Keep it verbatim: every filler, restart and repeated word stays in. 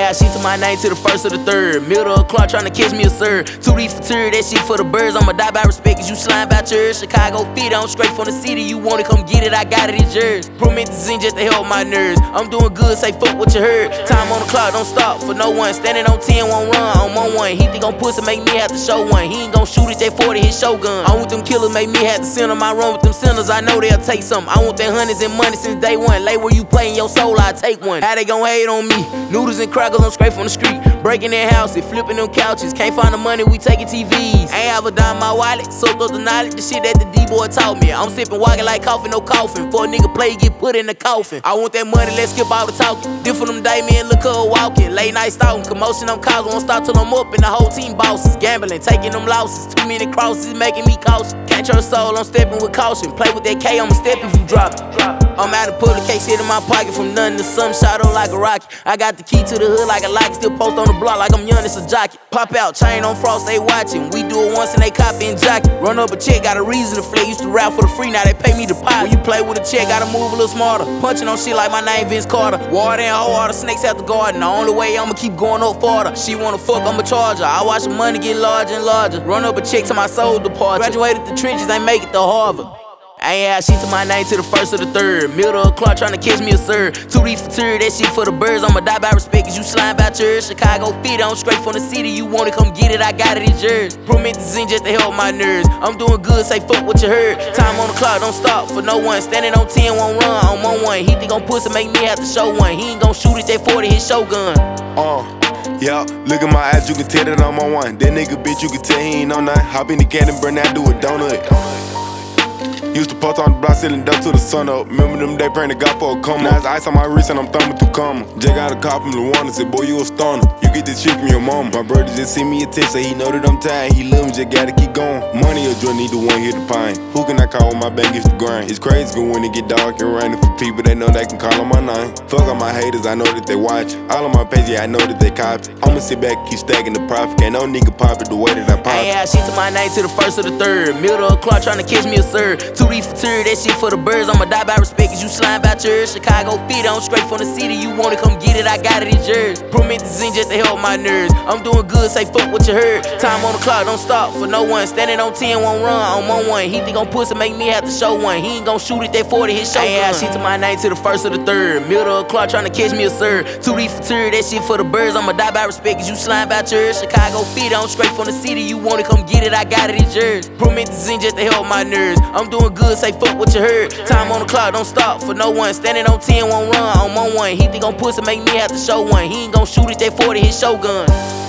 add shit to my name to the first or the third. Middle of clock tryna catch me a sir. Two D for tur, that shit for the birds. I'ma die by respect, cause you slime about yours. Chicago fit, I'm straight from the city. You wanna come get it, I got it, it's yours. Promethazine just to help my nerves. I'm doing good, say fuck what you heard. Time on the clock, don't stop for no one. Standing on ten, won't run, I'm on one. He think I'm pussy, make me have to show one. He ain't gon' shoot it, that forty, his shotgun. I'm with them killers, make me have to send them. I run with them sinners, I know they'll take something. I want that hundreds and money since day one. Lay where you playin' your soul, I take one. How they gon' hate on me? Noodles and crackers, I'm straight from the street. Breaking their houses, flipping them couches. Can't find the money, we taking T Vs. Ain't have a dime in my wallet, soaked up the knowledge. The shit that the D-boy taught me. I'm sipping, walking like coffee, no coffin. For a nigga play, get put in the coffin. I want that money, let's skip all the talking. Different them day, man, look her walking. Late night stalking, commotion, I'm causing. Won't stop till I'm up and the whole team bosses. Gambling, taking them losses. Too many crosses, making me cautious. Can't trust soul, I'm stepping with caution. Play with that K, I'ma step if you drop it. I'm out of public case, hit in my pocket. From nothing to some shot on like a rocket. I got the key to the hood like a lock. Still post on the block like I'm young, it's a jockey. Pop out, chain on frost, they watching. We do it once and they copy and jockey. Run up a check, got a reason to flay. Used to rap for the free, now they pay me to pop. When you play with a check, gotta move a little smarter. Punching on shit like my name Vince Carter. Water and hoe, all the snakes at the garden. The only way I'ma keep going up farther. She wanna fuck, I'ma charge her. I watch the money get larger and larger. Run up a check to my soul departure. Graduated the trenches, ain't make it to Harvard. I ain't add shit to my name to the first or the third. Middle of clock tryna catch me a sir. Two D for tur, that shit for the birds. I'ma die by respect, cause you slime about yours. Chicago fit, I'm straight from the city. You wanna come get it, I got it, it's yours. Promethazine just to help my nerves. I'm doing good, say fuck what you heard. Time on the clock, don't stop for no one. Standing on ten, won't run, I'm on one. He think I'm pussy, make me have to show one. He ain't gon' shoot it, that forty, his shotgun. Uh. Yeah, look at my eyes, you can tell that I'm on one. That nigga bitch, you can tell he ain't on none. Hop in the cannon, burn that, do a donut. Used to post on the block, selling dope till the sun up. Remember them days praying to God for a come up. Now it's ice on my wrist and I'm thumbing through coma. Jay got a call from Luana, said, boy, you a stoner. You get this shit from your mama. My brother just sent me a text, say he know that I'm tired. He love me, just gotta keep going. Money or joy, need the one here to pine. Who can I call when my bank gets the grind? It's crazy good when it get dark and raining for people that know they can call on my name. Fuck all my haters, I know that they watch. All on my page, yeah, I know that they copy. I'ma sit back, keep stacking the profit. Can't no nigga pop it the way that I pop it. I ain't add shit to my name to the first or the third. Middle of clock tryna catch me a sir. Two D for tur, that shit for the birds. I'ma die by respect, cause you slime about yours. Chicago fit, I'm straight from the city. You wanna come get it, I got it, it's yours. Promethazine just to help my nerves. I'm doing good, say fuck what you heard. Time on the clock, don't stop for no one. Standing on ten, won't run, I'm on one. He think I'm pussy, make me have to show one. He ain't gon' shoot it, that forty, his shotgun. I ain't add shit to my name to the first or the third. Middle of clock tryna catch me a sir. Two D for tur, that shit for the birds. I'ma die by respect, cause you slime about yours. Chicago fit, I'm straight from the city. You wanna come get it, I got it, it's yours. Promethazine just to help my nerves. I'm doing good, say fuck what you heard. Time on the clock, don't stop for no one. Standing on ten, won't run, I'm on one. He think I'm pussy, make me have to show one. He ain't gon' shoot it, that forty, his shotgun.